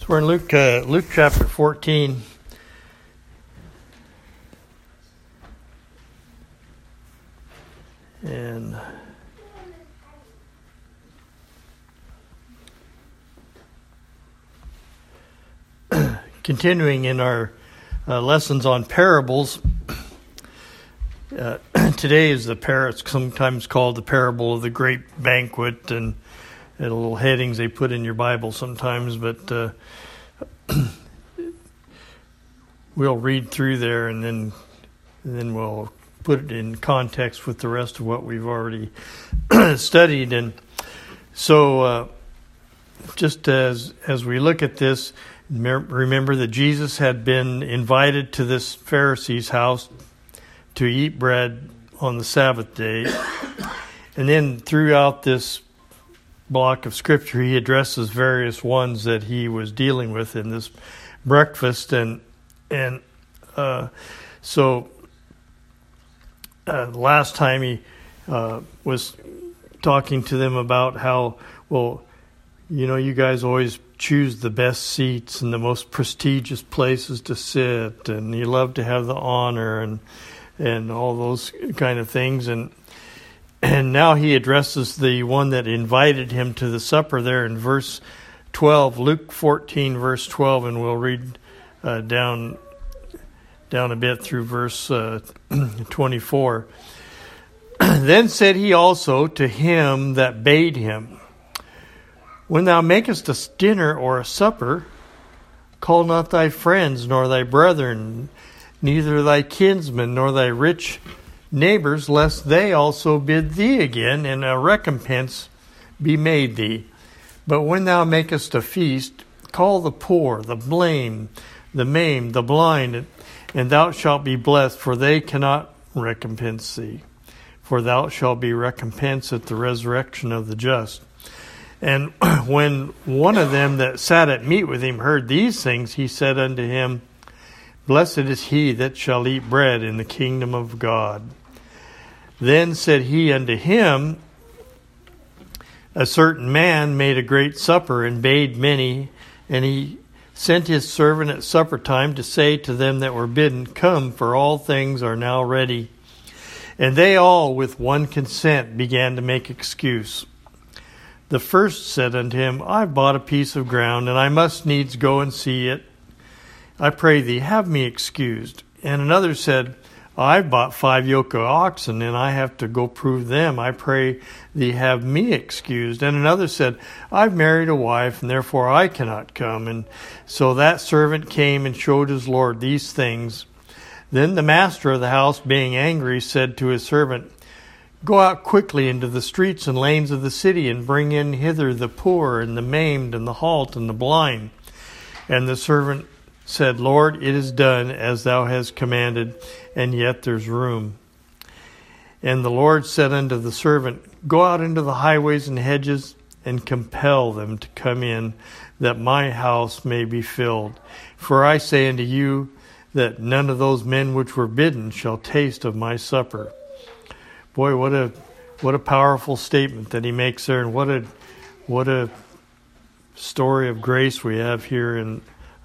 So we're in Luke chapter 14. And continuing in our lessons on parables, today is it's sometimes called the parable of the great banquet, and little headings they put in your Bible sometimes, but we'll read through there and then we'll put it in context with the rest of what we've already studied. And so just as we look at this, remember that Jesus had been invited to this Pharisee's house to eat bread on the Sabbath day. And then throughout this block of scripture, he addresses various ones that he was dealing with in this breakfast. And so last time he was talking to them about how, you guys always choose the best seats and the most prestigious places to sit, and you love to have the honor and all those kind of things. And now he addresses the one that invited him to the supper there in verse 12, Luke 14, verse 12, and we'll read down a bit through verse 24. Then said he also to him that bade him, When thou makest a dinner or a supper, call not thy friends, nor thy brethren, neither thy kinsmen, nor thy rich neighbors, lest they also bid thee again, and a recompense be made thee. But when thou makest a feast, call the poor, the lame, the maimed, the blind, and thou shalt be blessed, for they cannot recompense thee. For thou shalt be recompensed at the resurrection of the just. And when one of them that sat at meat with him heard these things, he said unto him, Blessed is he that shall eat bread in the kingdom of God. Then said he unto him, A certain man made a great supper, and bade many, and he sent his servant at supper time to say to them that were bidden, Come, for all things are now ready. And they all with one consent began to make excuse. The first said unto him, I've bought a piece of ground, and I must needs go and see it. I pray thee, have me excused. And another said, I've bought 5 yoke of oxen, and I have to go prove them. I pray thee, have me excused. And another said, I've married a wife, and therefore I cannot come. And so that servant came and showed his lord these things. Then the master of the house, being angry, said to his servant, Go out quickly into the streets and lanes of the city, and bring in hither the poor, and the maimed, and the halt, and the blind. And the servant said, Lord, it is done as thou hast commanded, and yet there's room. And the Lord said unto the servant, Go out into the highways and hedges, and compel them to come in, that my house may be filled. For I say unto you, that none of those men which were bidden shall taste of my supper. Boy, what a powerful statement that he makes there, and what a story of grace we have here in.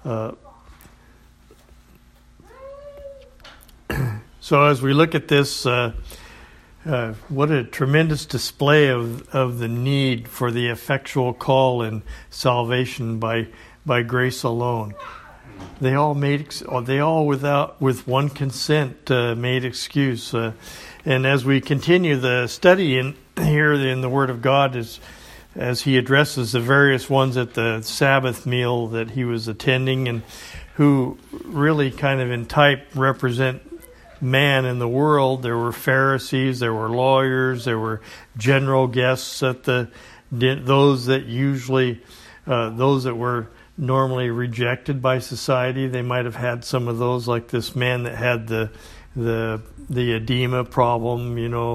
So as we look at this, what a tremendous display of the need for the effectual call and salvation by grace alone. They all with one consent made excuse. And as we continue the study here in the Word of God, as he addresses the various ones at the Sabbath meal that he was attending, and who really kind of in type represent man in the world. There were Pharisees, there were lawyers, there were general guests at those that were normally rejected by society. They might have had some of those, like this man that had the edema problem,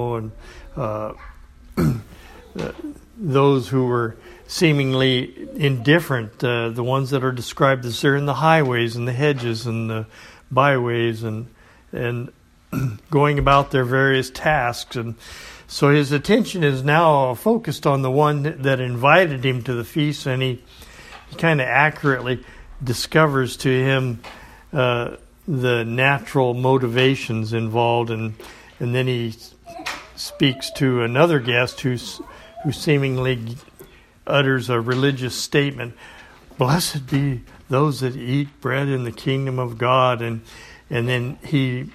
and those who were seemingly indifferent, the ones that are described as they're in the highways and the hedges and the byways and going about their various tasks. And so his attention is now focused on the one that invited him to the feast, and he kind of accurately discovers to him the natural motivations involved, and then he speaks to another guest who seemingly utters a religious statement. Blessed be those that eat bread in the kingdom of God, and then he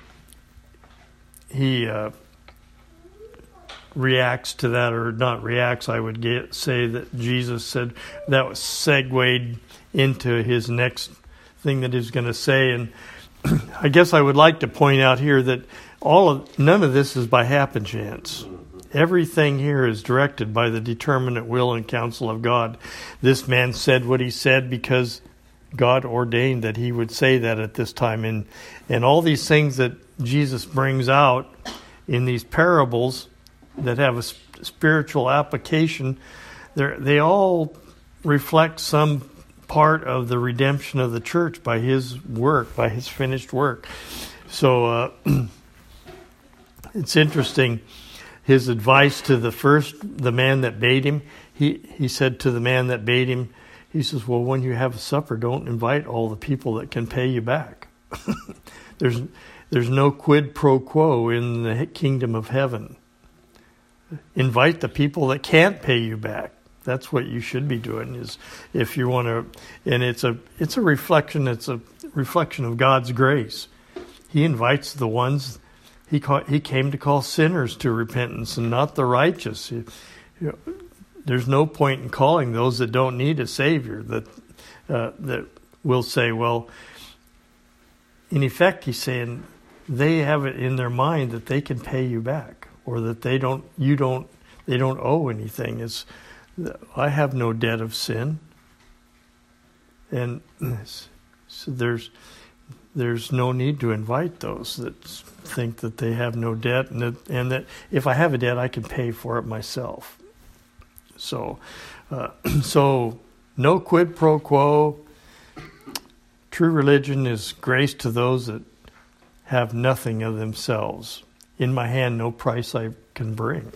reacts to that, or not reacts. I would say that Jesus said that was segued into his next thing that he's going to say. And I guess I would like to point out here that none of this is by happen chance. Everything here is directed by the determinate will and counsel of God. This man said what he said because God ordained that he would say that at this time. And all these things that Jesus brings out in these parables that have a spiritual application, they all reflect some part of the redemption of the church by his work, by his finished work. So it's interesting. His advice to the man that bade him, he said to the man that bade him, he says, well, when you have a supper, don't invite all the people that can pay you back. There's no quid pro quo in the kingdom of heaven. Invite the people that can't pay you back. That's what you should be doing, is if you want to, and it's a reflection of God's grace. He invites the ones he came to call sinners to repentance, and not the righteous. There's no point in calling those that don't need a Savior, that will say, well, in effect, he's saying they have it in their mind that they can pay you back, or that they don't owe anything. I have no debt of sin, and so there's no need to invite those that think that they have no debt, and that if I have a debt, I can pay for it myself. So no quid pro quo. True religion is grace to those that have nothing of themselves. In my hand, no price I can bring.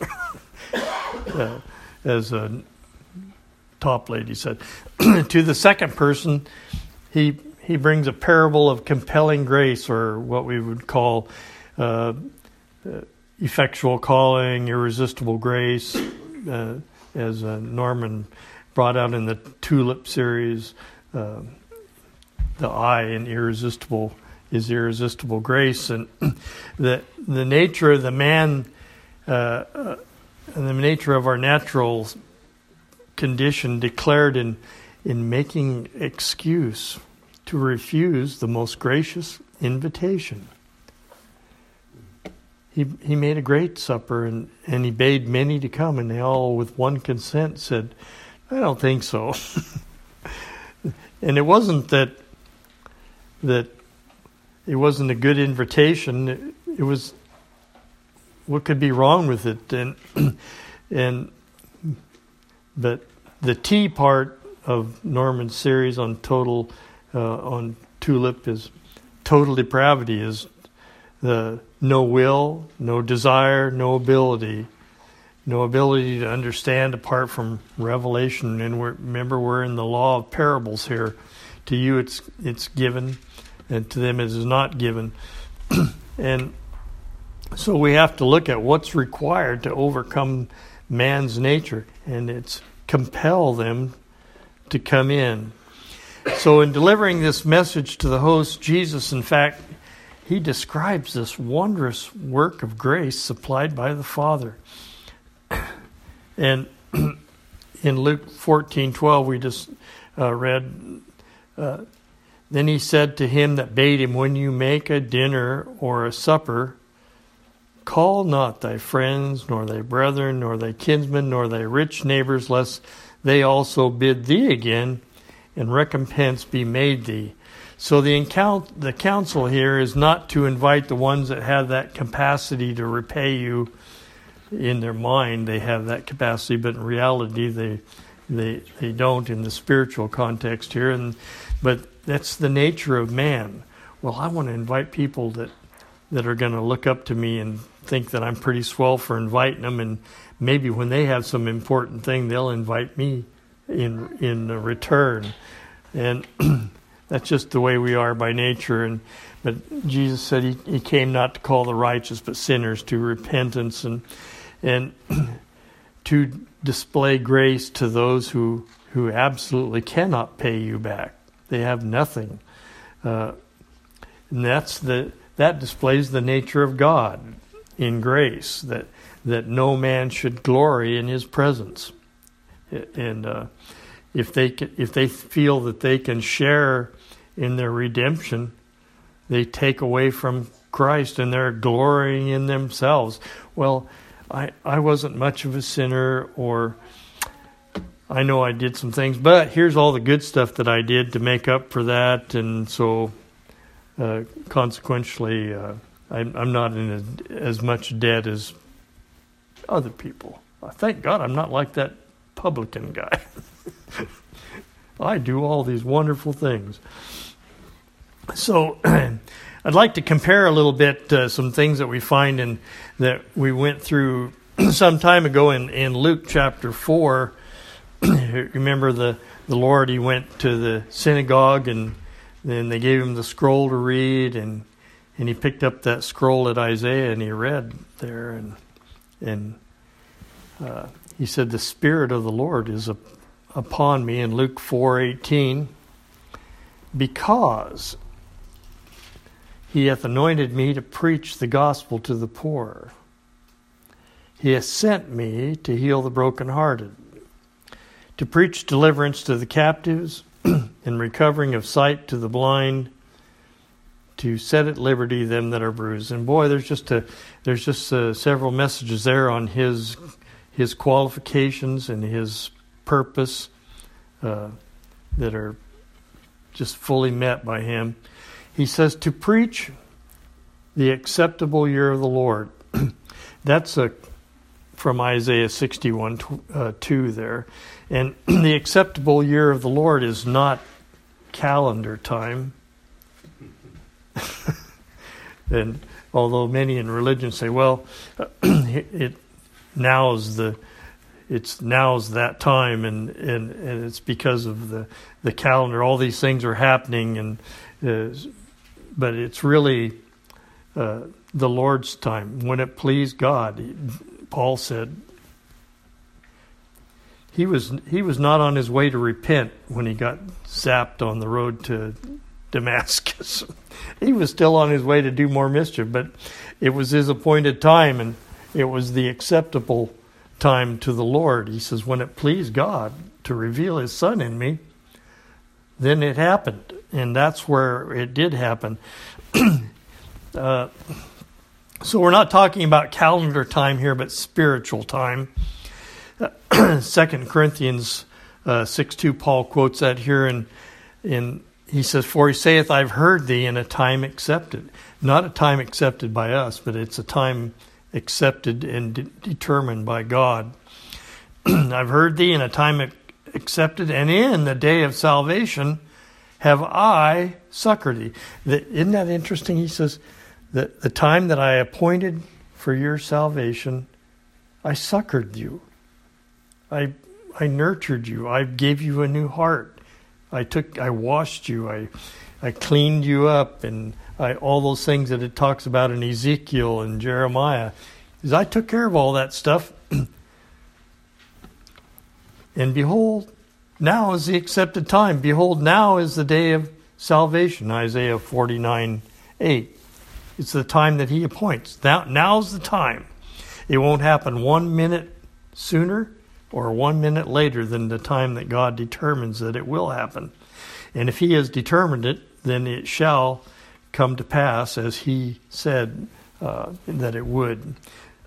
As a top lady said. To the second person, he brings a parable of compelling grace, or what we would call effectual calling, irresistible grace, as Norman brought out in the Tulip series. The I in irresistible is irresistible grace, and the nature of the man, and the nature of our natural condition declared in making excuse to refuse the most gracious invitation. He made a great supper, and he bade many to come, and they all with one consent said, I don't think so. And it wasn't that it wasn't a good invitation. It was, what could be wrong with it? But the T part of Norman's series on on Tulip is total depravity, is the no will, no desire, no ability to understand apart from revelation. And remember, we're in the law of parables here. To you it's given, and to them it is not given. And so we have to look at what's required to overcome man's nature, and it's compel them to come in. So in delivering this message to the host, Jesus, in fact, he describes this wondrous work of grace supplied by the Father. And in Luke 14:12, we just read, then he said to him that bade him, when you make a dinner or a supper, call not thy friends, nor thy brethren, nor thy kinsmen, nor thy rich neighbors, lest they also bid thee again, and recompense be made thee. So the counsel here is not to invite the ones that have that capacity to repay you. In their mind, they have that capacity, but in reality, they don't in the spiritual context here. But that's the nature of man. Well, I want to invite people that are going to look up to me and think that I'm pretty swell for inviting them, and maybe when they have some important thing, they'll invite me in return. And That's just the way we are by nature. But Jesus said he came not to call the righteous but sinners to repentance and to display grace to those who absolutely cannot pay you back. They have nothing. And that displays the nature of God in grace, that no man should glory in his presence. And if they feel that they can share in their redemption, they take away from Christ and they're glorying in themselves. Well, I wasn't much of a sinner, or I know I did some things, but here's all the good stuff that I did to make up for that, and so consequently, I'm not in as much debt as other people. Thank God I'm not like that publican guy. I do all these wonderful things. So I'd like to compare a little bit some things that we find that we went through some time ago in Luke chapter 4. Remember the Lord, he went to the synagogue and then they gave him the scroll to read, and he picked up that scroll at Isaiah and he read there, and he said, "The Spirit of the Lord is upon me," in Luke 4:18, "because he hath anointed me to preach the gospel to the poor. He hath sent me to heal the brokenhearted, to preach deliverance to the captives, and recovering of sight to the blind, to set at liberty them that are bruised." And boy, there's just several messages there on his qualifications and his purpose that are just fully met by him. He says to preach the acceptable year of the Lord. That's from Isaiah 61:2 there. And the acceptable year of the Lord is not calendar time. And although many in religion say, well, now's that time, and it's because of the calendar. All these things are happening, but it's really the Lord's time when it pleased God. Paul said he was not on his way to repent when he got zapped on the road to Damascus. He was still on his way to do more mischief, but it was his appointed time, and it was the acceptable time to the Lord. He says, when it pleased God to reveal his Son in me, then it happened. And that's where it did happen. So we're not talking about calendar time here, but spiritual time. 2 Corinthians 6:2, Paul quotes that here, and he says, "For he saith, I've heard thee in a time accepted." Not a time accepted by us, but it's a time accepted and determined by God. "I've heard thee in a time accepted, and in the day of salvation have I succored thee." Isn't that interesting? He says, the time that I appointed for your salvation, I succored you. I nurtured you. I gave you a new heart. I washed you. I cleaned you up, and all those things that it talks about in Ezekiel and Jeremiah. I took care of all that stuff. And behold, now is the accepted time. Behold, now is the day of salvation. Isaiah 49:8. It's the time that he appoints. Now's the time. It won't happen 1 minute sooner or 1 minute later than the time that God determines that it will happen. And if he has determined it, then it shall come to pass as he said that it would.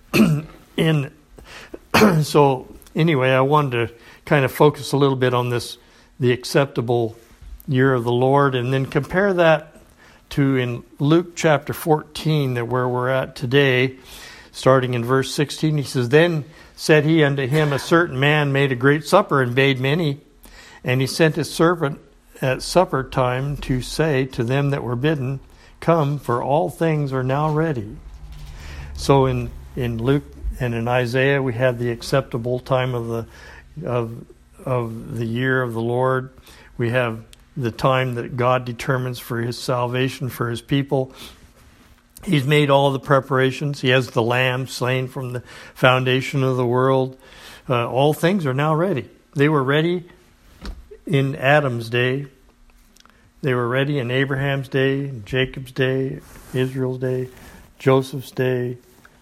So anyway, I wanted to kind of focus a little bit on the acceptable year of the Lord, and then compare that to in Luke chapter 14, that where we're at today, starting in verse 16. He says, "Then said he unto him, a certain man made a great supper and bade many, and he sent his servant at supper time to say to them that were bidden, Come, for all things are now ready." So in Luke and in Isaiah, we have the acceptable time of the year of the Lord. We have the time that God determines for his salvation for his people. He's made all the preparations. He has the lamb slain from the foundation of the world. All things are now ready. They were ready in Adam's day. They were ready in Abraham's day, Jacob's day, Israel's day, Joseph's day.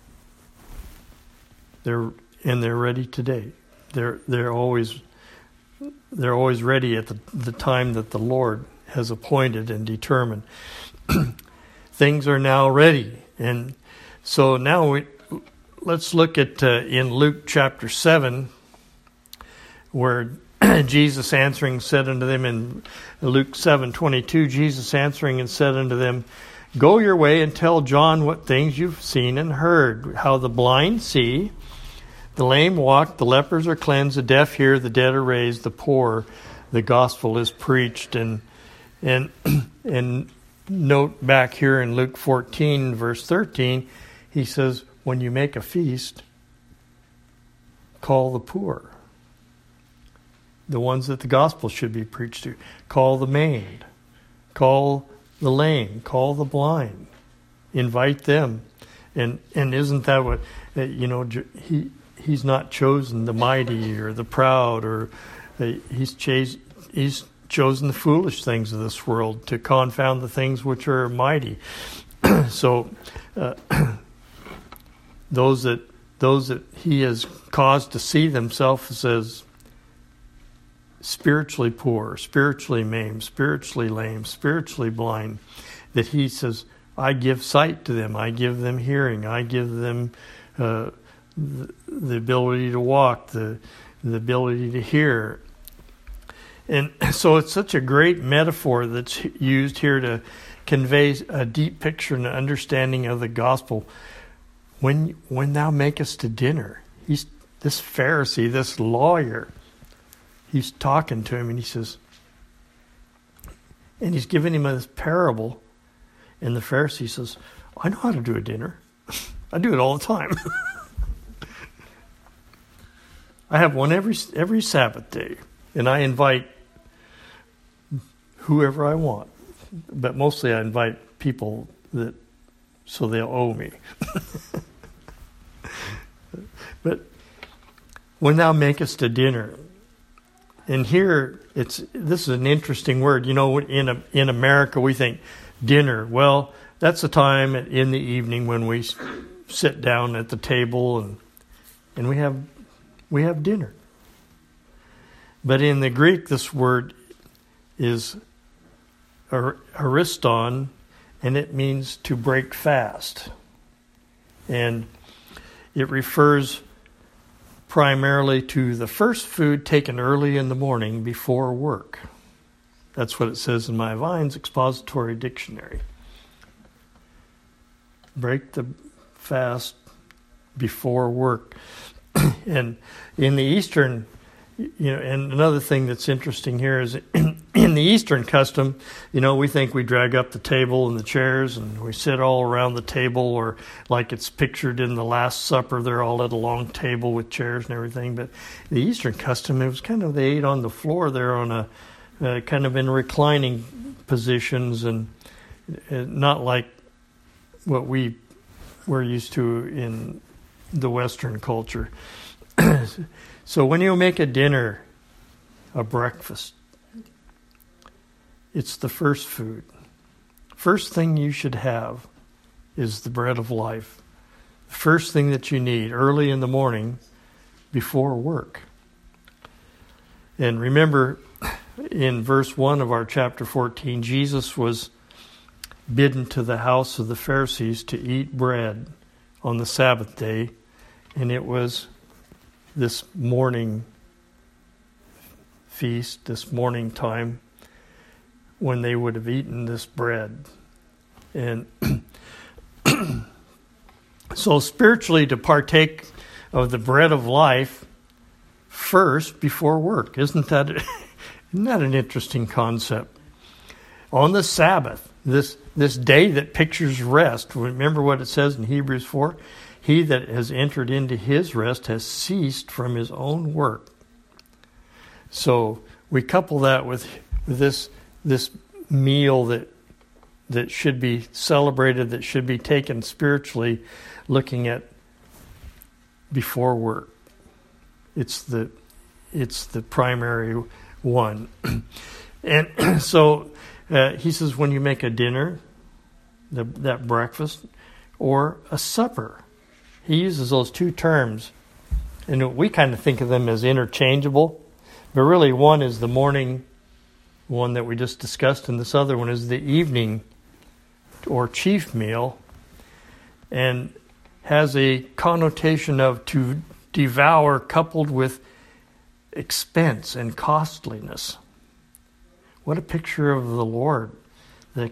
They're ready today. They're always ready at the time that the Lord has appointed and determined. Things are now ready. And so now let's look at in Luke chapter 7, where Jesus answering said unto them in Luke 7:22, Jesus answering and said unto them, Go your way and tell John what things you've seen and heard, how the blind see, the lame walk, the lepers are cleansed, the deaf hear, the dead are raised, the poor, the gospel is preached. And note back here in Luke 14, verse 13, he says, when you make a feast, call the poor, the ones that the gospel should be preached to. Call the maimed, call the lame, call the blind, invite them. And isn't that what, he's not chosen the mighty or the proud, or he's chosen the foolish things of this world to confound the things which are mighty. So those that he has caused to see themselves as spiritually poor, spiritually maimed, spiritually lame, spiritually blind, that he says, I give sight to them, I give them hearing, I give them the ability to walk, the ability to hear. And so it's such a great metaphor that's used here to convey a deep picture and understanding of the gospel. When thou makest to dinner, this Pharisee, this lawyer, he's talking to him and he says, and he's giving him this parable, and the Pharisee says, I know how to do a dinner. I do it all the time. I have one every Sabbath day, and I invite whoever I want, but mostly I invite people so they'll owe me. But when thou makest a dinner, and here this is an interesting word. In America we think dinner. Well, that's the time in the evening when we sit down at the table and we have dinner. But in the Greek, this word is ariston, and it means to break fast. And it refers primarily to the first food taken early in the morning before work. That's what it says in my Vine's Expository Dictionary. Break the fast before work. And in the Eastern, and another thing that's interesting here is in the Eastern custom, we think we drag up the table and the chairs and we sit all around the table, or like it's pictured in the Last Supper, they're all at a long table with chairs and everything. But the Eastern custom, it was kind of, they ate on the floor there on a kind of in reclining positions, and not like what we're used to in the Western culture. So when you make a dinner, a breakfast, it's the first food. First thing you should have is the bread of life. The first thing that you need early in the morning before work. And remember, in verse 1 of our chapter 14, Jesus was bidden to the house of the Pharisees to eat bread on the Sabbath day, and it was this morning feast, this morning time, when they would have eaten this bread. And so spiritually, to partake of the bread of life first before work, isn't that an interesting concept? On the Sabbath, this day that pictures rest, remember what it says in Hebrews 4? He that has entered into his rest has ceased from his own work. So we couple that with this this meal that should be celebrated, that should be taken spiritually, looking at before work. It's the primary one. And so he says, when you make a dinner, that breakfast, or a supper, he uses those two terms. And we kind of think of them as interchangeable, but really one is the morning one that we just discussed, and this other one is the evening or chief meal, and has a connotation of to devour coupled with expense and costliness. What a picture of the Lord, the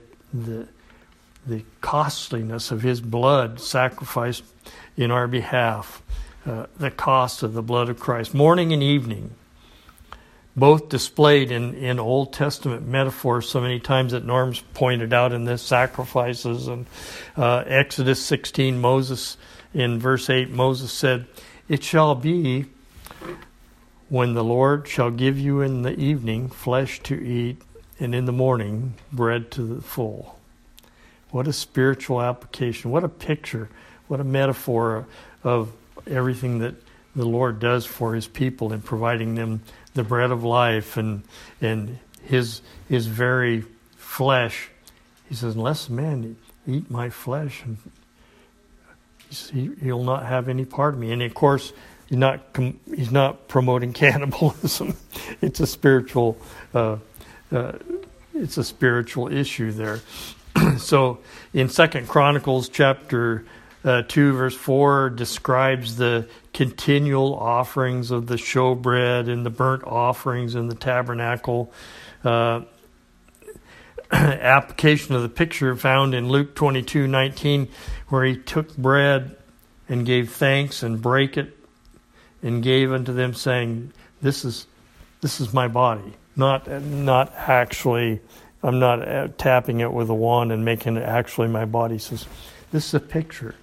costliness of His blood sacrificed in our behalf, the cost of the blood of Christ. Morning and evening, both displayed in Old Testament metaphors so many times that Norm's pointed out in this sacrifices. And Exodus 16, Moses, in verse 8, Moses said, "It shall be when the Lord shall give you in the evening flesh to eat, and in the morning bread to the full." What a spiritual application. What a picture. What a metaphor of everything that the Lord does for His people in providing them the bread of life and His very flesh. He says, unless man eat my flesh, and he'll not have any part of me. And of course, he's not promoting cannibalism. It's a spiritual issue there. So in 2 Chronicles chapter 2 verse 4 describes the continual offerings of the showbread and the burnt offerings in the tabernacle. Application of the picture found in Luke 22:19, where He took bread and gave thanks and brake it and gave unto them, saying, "This is my body." Not actually. I'm not tapping it with a wand and making it actually my body. He says, "This is a picture.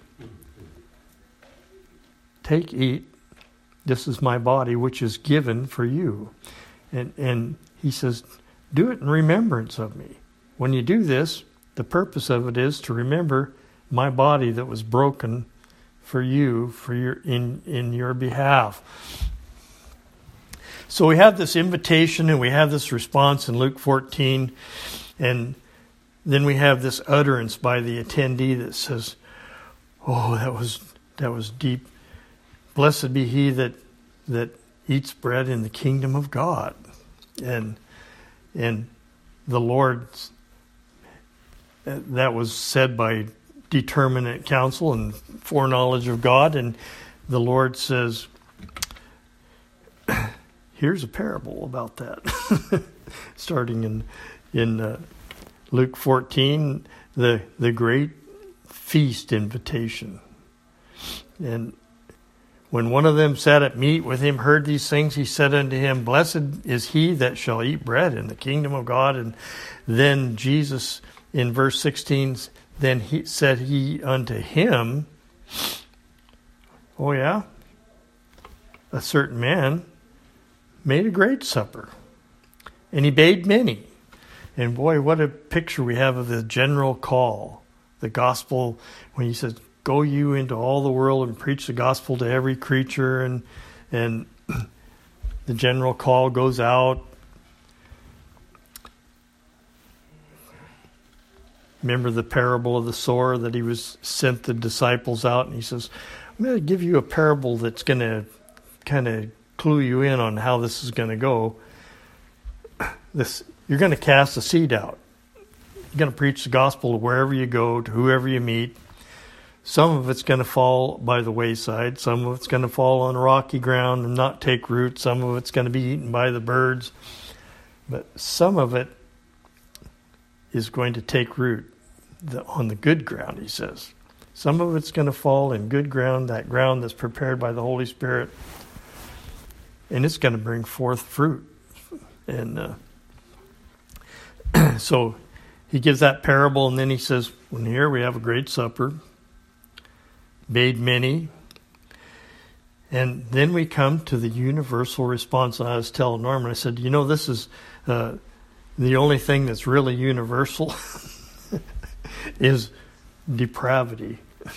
Take, eat. This is my body, which is given for you." And He says, "Do it in remembrance of me." When you do this, the purpose of it is to remember my body that was broken for you, in your behalf. So we have this invitation and we have this response in Luke 14, and then we have this utterance by the attendee that says, "Oh, that was deep. Blessed be he that eats bread in the kingdom of God." And the Lord, that was said by determinate counsel and foreknowledge of God, and the Lord says, here's a parable about that. Starting in Luke 14, the great feast invitation. And when one of them sat at meat with him, heard these things, he said unto him, "Blessed is he that shall eat bread in the kingdom of God." And then Jesus, in verse 16, then said he unto him, "Oh yeah, a certain man made a great supper, and he bade many." And boy, what a picture we have of the general call, the gospel, when He says, "Go you into all the world and preach the gospel to every creature," and the general call goes out. Remember the parable of the sower that He was sent the disciples out, and He says, "I'm going to give you a parable that's going to kind of clue you in on how this is going to go. You're going to cast a seed out. You're going to preach the gospel to wherever you go, to whoever you meet. Some of it's going to fall by the wayside. Some of it's going to fall on rocky ground and not take root. Some of it's going to be eaten by the birds. But some of it is going to take root on the good ground," He says. Some of it's going to fall in good ground, that ground that's prepared by the Holy Spirit, and it's going to bring forth fruit. And so He gives that parable, and then He says, "When here we have a great supper, bade many." And then we come to the universal response. And I was telling Norman, I said, this is the only thing that's really universal is depravity,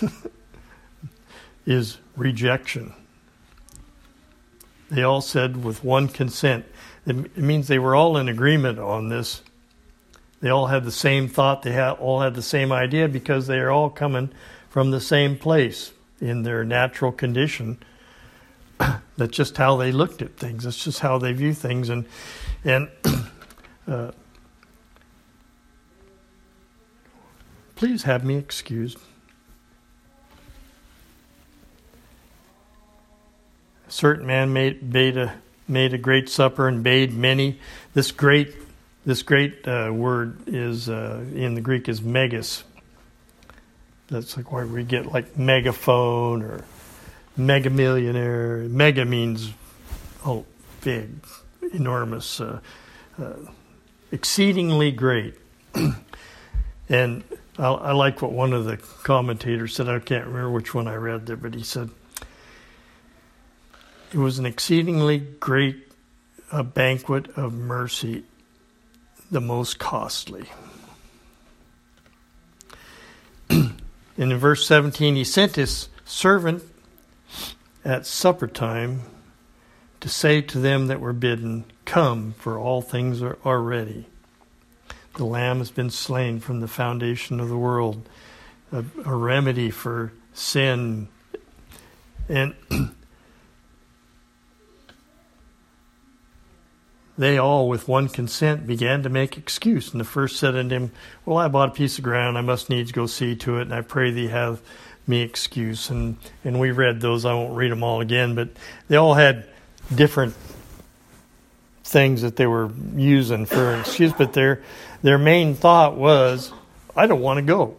is rejection. They all said with one consent. It means they were all in agreement on this. They all had the same thought. They all had the same idea because they are all coming from the same place in their natural condition. That's just how they looked at things. That's just how they view things. And please have me excused. A certain man made a great supper and bade many. This great word is in the Greek is megas. That's like where we get like megaphone or mega millionaire. Mega means big, enormous, exceedingly great. And I like what one of the commentators said. I can't remember which one I read there, but he said it was an exceedingly great banquet of mercy, the most costly. And in verse 17, he sent his servant at supper time to say to them that were bidden, "Come, for all things are ready. The Lamb has been slain from the foundation of the world," a remedy for sin. And they all, with one consent, began to make excuse. And the first said unto him, "Well, I bought a piece of ground. I must needs go see to it, and I pray thee have me excuse." And we read those. I won't read them all again, but they all had different things that they were using for an excuse. But their main thought was, I don't want to go.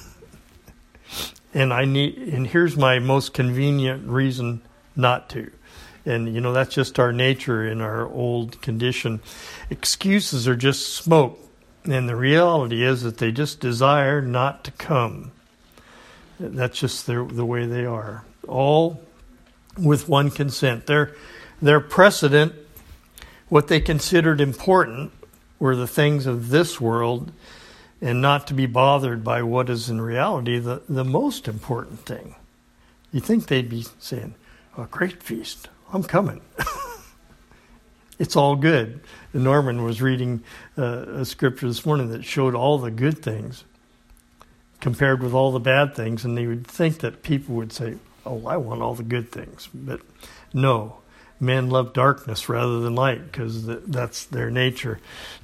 And here's my most convenient reason not to. And, that's just our nature in our old condition. Excuses are just smoke. And the reality is that they just desire not to come. That's just the way they are. All with one consent. Their precedent, what they considered important, were the things of this world, and not to be bothered by what is in reality the most important thing. You think they'd be saying, "A great feast. I'm coming." It's all good. Norman was reading a scripture this morning that showed all the good things compared with all the bad things, and they would think that people would say, "Oh, I want all the good things." But no, men love darkness rather than light because that's their nature.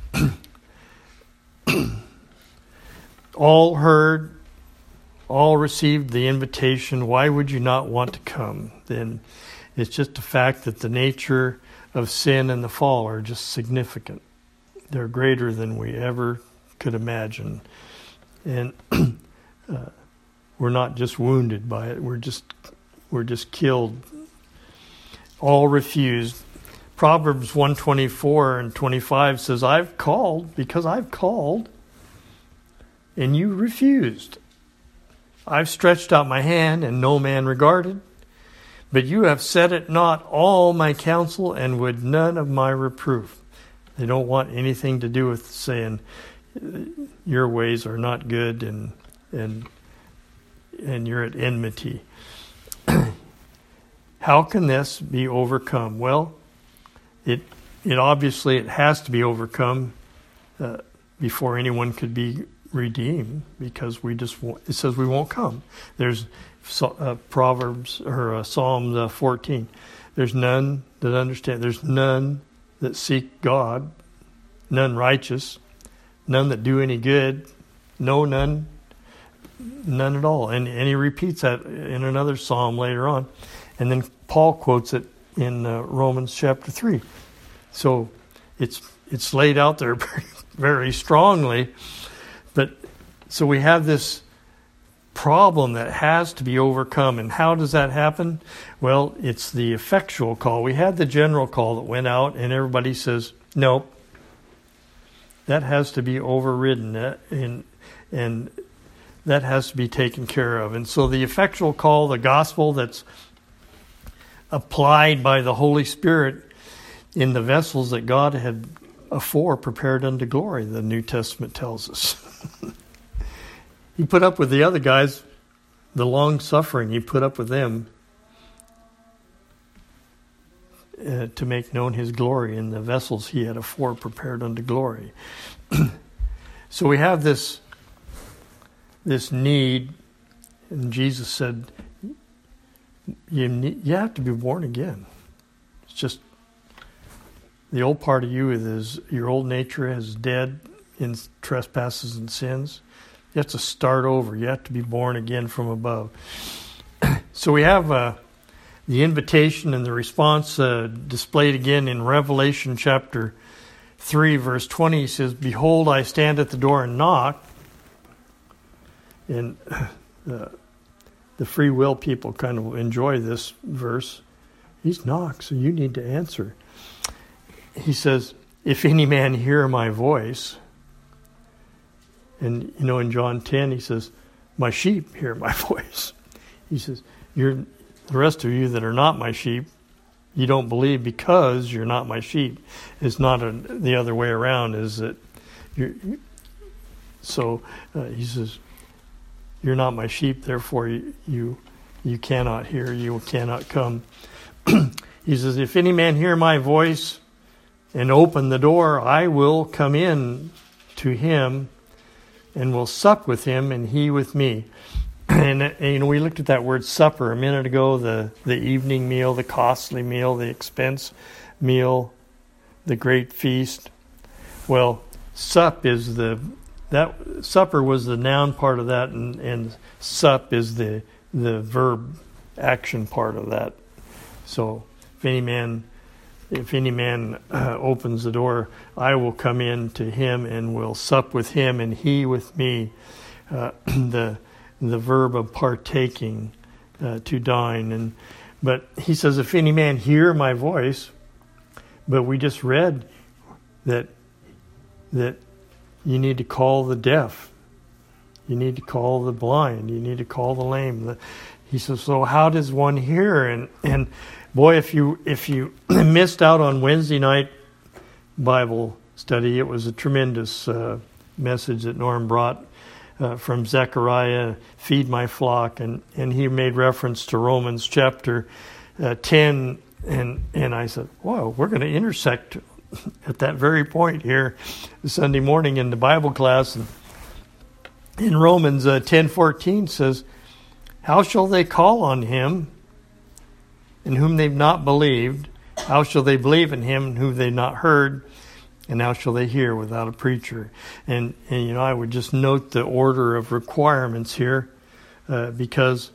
All heard, all received the invitation. Why would you not want to come? Then it's just a fact that the nature of sin and the fall are just significant. They're greater than we ever could imagine. And we're not just wounded by it. We're just killed. All refused. Proverbs 1:24 and 25 says, "I've called because I've called, and you refused. I've stretched out my hand, and no man regarded. But you have set at naught all my counsel, and would none of my reproof." They don't want anything to do with saying, "Your ways are not good, and you're at enmity." How can this be overcome? Well, it obviously it has to be overcome before anyone could be redeemed, because it says we won't come. There's Proverbs or Psalm 14. There's none that understand. There's none that seek God, none righteous, none that do any good. No, none at all. And he repeats that in another psalm later on. And then Paul quotes it in Romans chapter 3. So it's laid out there very, very strongly. But so we have this problem that has to be overcome. And how does that happen? Well, it's the effectual call. We had the general call that went out, and everybody says, "Nope." That has to be overridden, and that has to be taken care of. And so the effectual call, the gospel that's applied by the Holy Spirit in the vessels that God had a fore prepared unto glory, the New Testament tells us. He put up with the other guys, the long suffering, he put up with them to make known his glory in the vessels he had afore prepared unto glory. So we have this need, and Jesus said, you have to be born again. It's just the old part of you is your old nature is dead in trespasses and sins. You have to start over. You have to be born again from above. So we have the invitation and the response displayed again in Revelation chapter 3, verse 20. He says, "Behold, I stand at the door and knock." And the free will people kind of enjoy this verse. He's knocked, so you need to answer. He says, "If any man hear my voice," and in John 10 he says, "My sheep hear my voice." He says, the rest of you that are not my sheep, you don't believe because you're not my sheep. It's not the other way around, is that he says, "You're not my sheep, therefore you cannot hear, you cannot come." He says, "If any man hear my voice and open the door, I will come in to him and will sup with him and he with me." And we looked at that word supper a minute ago, the evening meal, the costly meal, the expense meal, the great feast. Well, supper was the noun part of that, and sup is the verb action part of that. So if any man opens the door, I will come in to him and will sup with him and he with me. The verb of partaking, to dine. But he says, if any man hear my voice, but we just read that you need to call the deaf, you need to call the blind, you need to call the lame. He says, so how does one hear? And boy, if you missed out on Wednesday night Bible study, it was a tremendous message that Norm brought from Zechariah, "Feed my flock," and he made reference to Romans chapter 10, and I said, "Whoa, we're going to intersect at that very point here Sunday morning in the Bible class." And in Romans 10:14 says, "How shall they call on him in whom they've not believed? How shall they believe in him in whom they've not heard? And how shall they hear without a preacher?" And I would just note the order of requirements here, because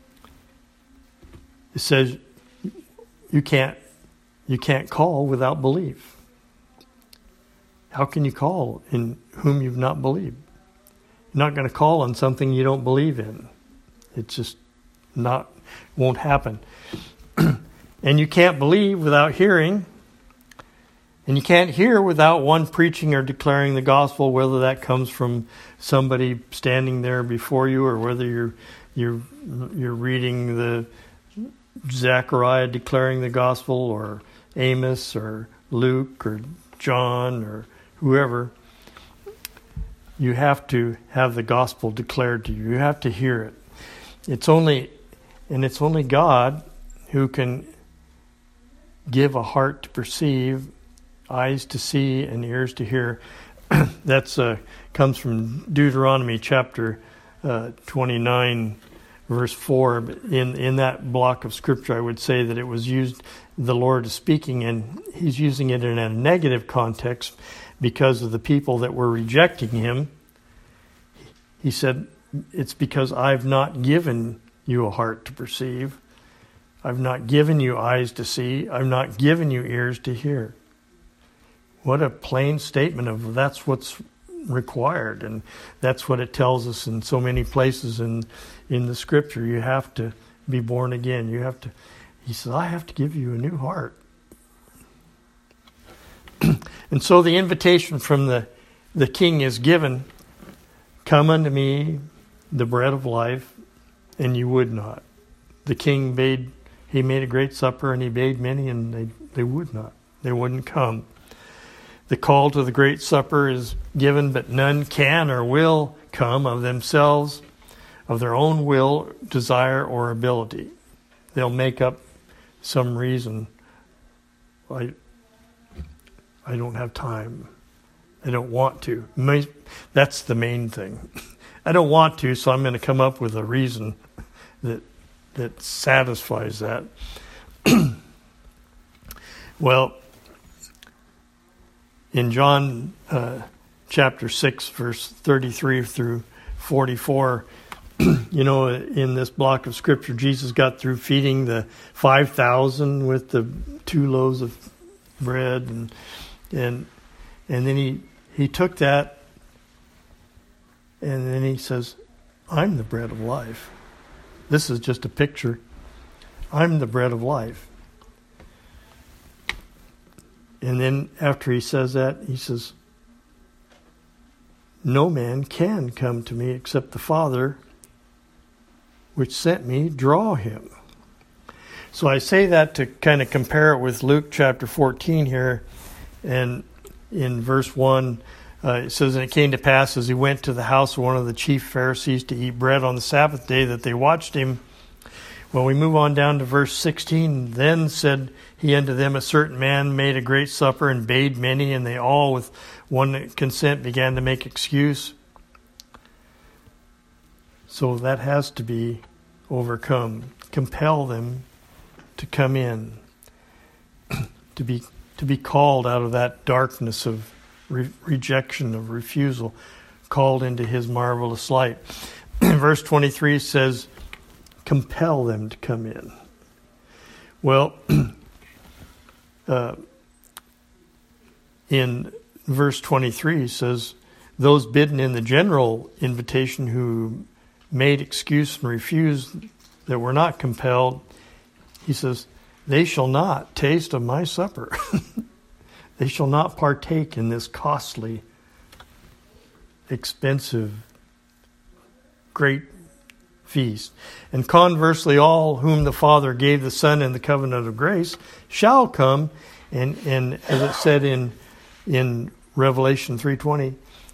it says you can't call without belief. How can you call in whom you've not believed? You're not going to call on something you don't believe in. It's just won't happen. And you can't believe without hearing. And you can't hear without one preaching or declaring the gospel, whether that comes from somebody standing there before you, or whether you're reading the Zechariah declaring the gospel, or Amos, or Luke, or John, or whoever. You have to have the gospel declared to you. You have to hear it. It's only God who can give a heart to perceive, eyes to see, and ears to hear. That's comes from Deuteronomy chapter 29, verse 4. In that block of scripture, I would say that it was used, the Lord is speaking, and he's using it in a negative context because of the people that were rejecting him. He said, it's because I've not given you a heart to perceive. I've not given you eyes to see. I've not given you ears to hear. What a plain statement of that's what's required, and that's what it tells us in so many places in the scripture. You have to be born again. He says, I have to give you a new heart. And so the invitation from the king is given, "Come unto me, the bread of life," and you would not. The king made a great supper, and he bade many, and they would not. They wouldn't come. The call to the great supper is given, but none can or will come of themselves, of their own will, desire, or ability. They'll make up some reason. I don't have time. I don't want to. That's the main thing. I don't want to, so I'm going to come up with a reason that satisfies that. Well, in John chapter 6, verse 33 through 44, in this block of scripture, Jesus got through feeding the 5,000 with the 2 loaves of bread, and then he took that, and then he says, I'm the bread of life. This is just a picture. I'm the bread of life. And then after he says that, he says, no man can come to me except the Father which sent me draw him. So I say that to kind of compare it with Luke chapter 14 here. And in verse 1, it says, and it came to pass as he went to the house of one of the chief Pharisees to eat bread on the Sabbath day that they watched him. When we move on down to verse 16, then said he unto them, a certain man made a great supper and bade many, and they all with one consent began to make excuse. So that has to be overcome. Compel them to come in, to be called out of that darkness of rejection, of refusal, called into his marvelous light. Verse 23 says, compel them to come in. Well, in verse 23 it says, those bidden in the general invitation who made excuse and refused, that were not compelled, he says, they shall not taste of my supper. They shall not partake in this costly, expensive, great feast. And conversely, all whom the Father gave the Son in the covenant of grace shall come, and as it said in Revelation 3:20,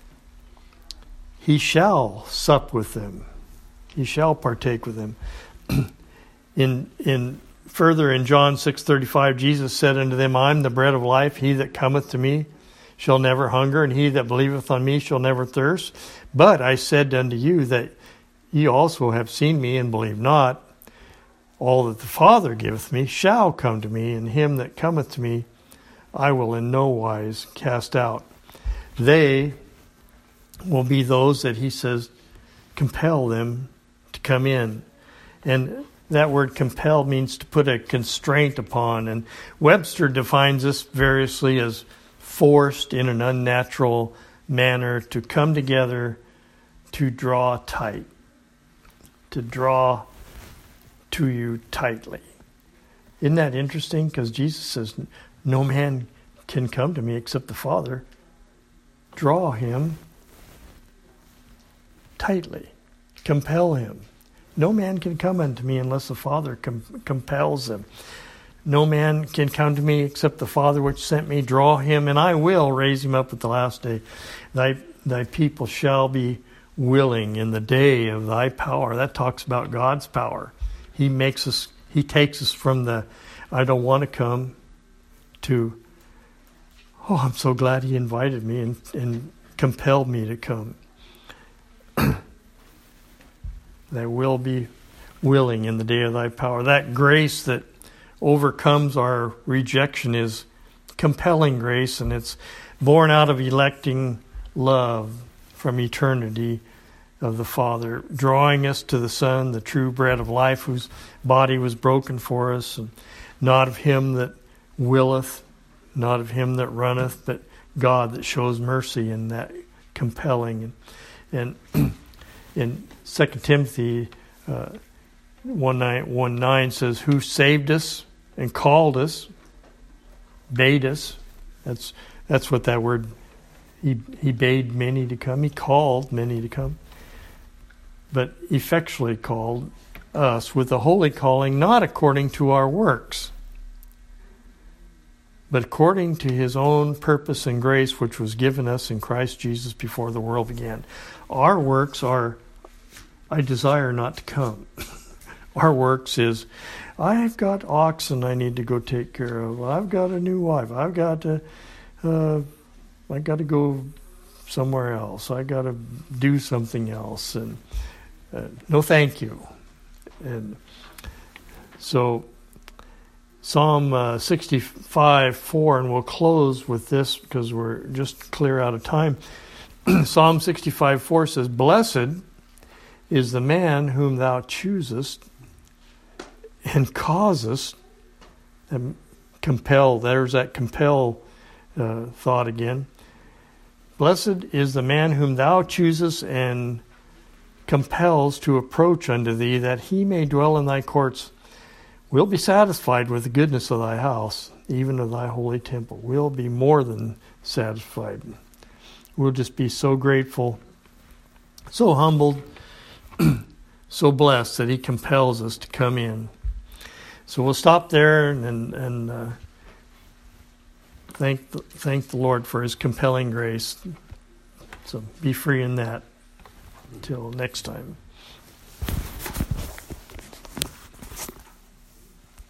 he shall sup with them. He shall partake with them. Further in John 6:35, Jesus said unto them, I'm the bread of life. He that cometh to me shall never hunger, and he that believeth on me shall never thirst. But I said unto you that ye also have seen me and believe not. All that the Father giveth me shall come to me, and him that cometh to me I will in no wise cast out. They will be those that he says, compel them to come in. And that word compel means to put a constraint upon. And Webster defines this variously as forced in an unnatural manner to come together to draw tight, to draw to you tightly. Isn't that interesting? Because Jesus says, no man can come to me except the Father draw him tightly, compel him. No man can come unto me unless the Father compels him. No man can come to me except the Father which sent me draw him, and I will raise him up at the last day. Thy people shall be willing in the day of thy power. That talks about God's power. He takes us from the I don't want to come to, oh, I'm so glad he invited me and compelled me to come. That will be willing in the day of thy power. That grace that overcomes our rejection is compelling grace, and it's born out of electing love from eternity of the Father, drawing us to the Son, the true bread of life, whose body was broken for us, and not of him that willeth, not of him that runneth, but God that shows mercy in that compelling. And in 2 Timothy 1:9 says, who saved us and called us, bade us. That's what that word, he bade many to come. He called many to come. But effectually called us with a holy calling, not according to our works, but according to his own purpose and grace, which was given us in Christ Jesus before the world began. Our works are, I desire not to come. Our works is, I've got oxen I need to go take care of. I've got a new wife. I've got to go somewhere else. I got to do something else. And no thank you. And so Psalm 65:4, and we'll close with this because we're just clear out of time. Psalm 65:4 says, "Blessed is the man whom thou choosest and causest," and compel, there's that compel thought again. "Blessed is the man whom thou choosest and compels to approach unto thee, that he may dwell in thy courts. We'll be satisfied with the goodness of thy house, even of thy holy temple." We'll be more than satisfied. We'll just be so grateful, so humbled, so blessed that he compels us to come in. So we'll stop there and thank the Lord for his compelling grace. So be free in that. Until next time.